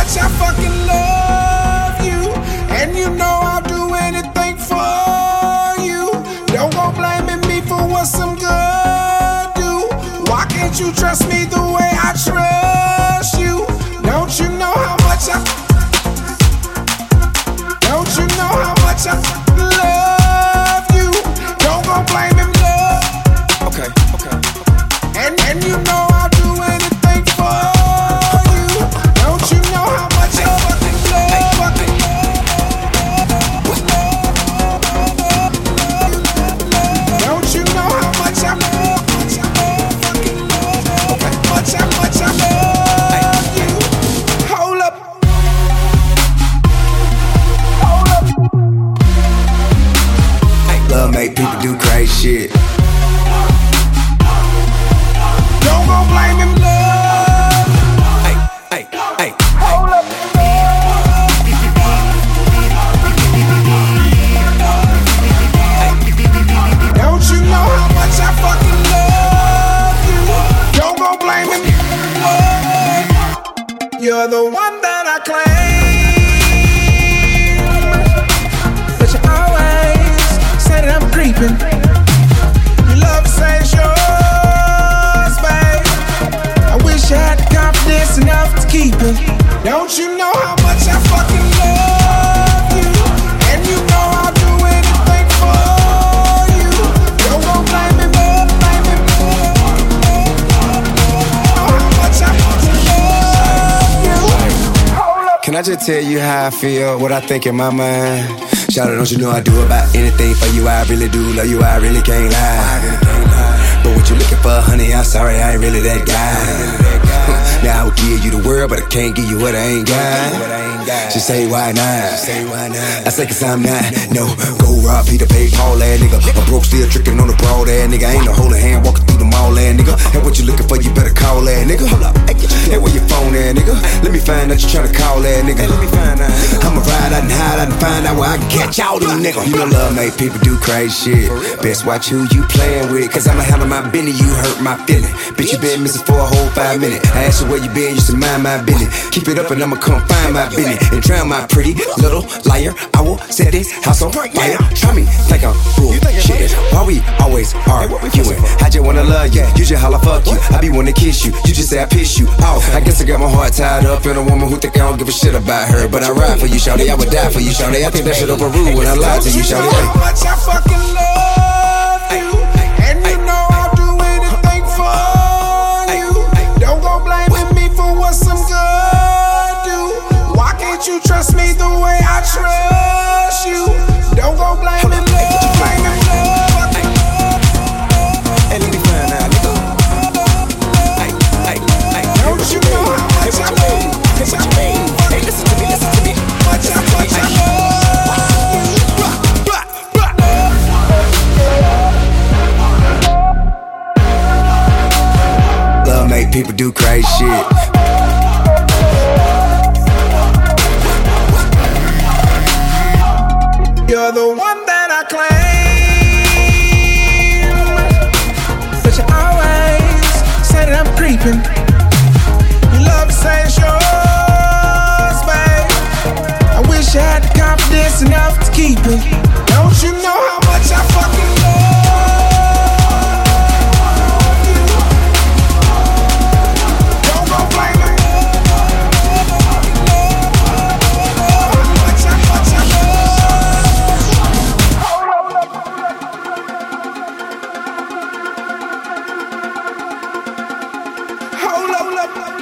much I fucking love you, and you know I'll do anything for you. Don't go blaming me for what some girl do. Why can't you trust me the way I trust you? Don't you know how much I love you? Don't go blaming love. Okay. And you know I'll do anything for you. Don't you know how much I fucking love? Don't you know how much I love? Much I love you. Hold up. Love make people do crazy shit. Don't go blame him, love. Hey. Hold up. Don't you know how much I fucking love you? Don't go blame him, love. You're the one that I claim, but you always say that I'm creeping. Your love says yours, babe. I wish I had the confidence enough to keep it. Don't you know how much I fucking love you? And you know I'll do anything for you. Don't go blame me, love, blame me, love. How much I fucking love you. Can I just tell you how I feel, what I think in my mind? Shout out, don't you know I do about anything for you? I really do love you, I really can't lie. But what you looking for, honey, I'm sorry, I ain't really that guy. Now I would give you the world, but I can't give you what I ain't got. She say, why not? I say, cause I'm not. No, go rob Peter, pay Paul, ass nigga. I'm broke, still tricking on the broad ass nigga. Ain't no holding hand, walking through the mall, ass nigga. And what you looking for, you better call, ass nigga. Hold up, hey, where your phone at, nigga? Let me find out you tryna call, ass nigga. I'ma ride out and hide out and find out where I can catch all them niggas. You know love make people do crazy shit. Best watch who you playing with, cause I'ma handle my business, you hurt my feeling. Bitch, you been missing for a whole 5 minutes. I asked you where you been, you said mind my business. Keep it up and I'ma come find my business and drown my pretty little liar. I will set this house on fire. Try me, think I'm bullshit. Why we always arguing? I just wanna love you, you just holla fuck you. I be wanna kiss you, you just say I piss you off. I guess I got my heart tied up in a woman who think I don't give a shit about her. But I ride for you, shawty, I would die for you, shawty. I think that shit overruled when I lied to you, shawty. How much I fucking love you, and you know I'll do anything for you. Don't go blaming me for what some girl do. Why can't you trust me the way I trust you? Don't go blaming love, blaming love. Hey, let me find out, nigga. Don't you know how much I love? What you mean? Hey, listen to me. Much I love. Love make people do crazy shit. You're the one that I claim, but you always say that I'm creeping. Your love says yours, babe. I wish I had the confidence enough to keep it. Don't you know how much I fucking love you? Don't go blame me. Hold up.